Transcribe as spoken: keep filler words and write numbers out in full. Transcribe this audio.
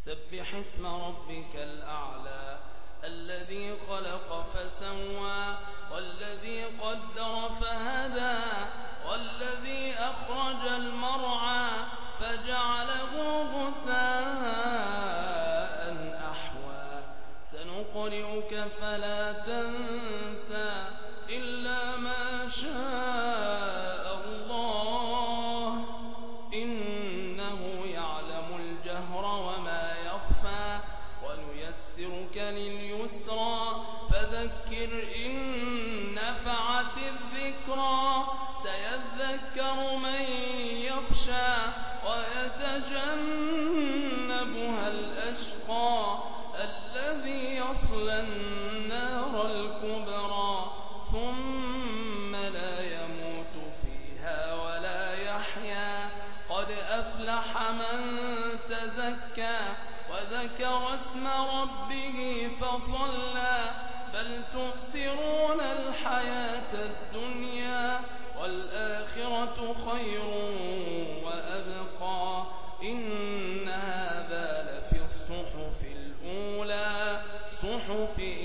سبح اسم ربك الأعلى الذي خلق فسوى والذي قدر فهدى والذي أخرج المرعى فجعله غثاء أحوى سنقرئك فلا تنسى إلا ما شاء الله إنه يعلم الجهر وما يخفى ونيسرك لليسرى فذكر إن نفعت الذكرى سيذكر من يخشى ويتجنبها الأشقى الذي يصلى النار الكبرى ثم لا يموت فيها ولا يحيا قد أفلح من تزكى وذكر اسم ربه فصلى بل تؤثرون الحياة الدنيا والآخرة خير وأبقى إن هذا لفي الصحف الأولى صحف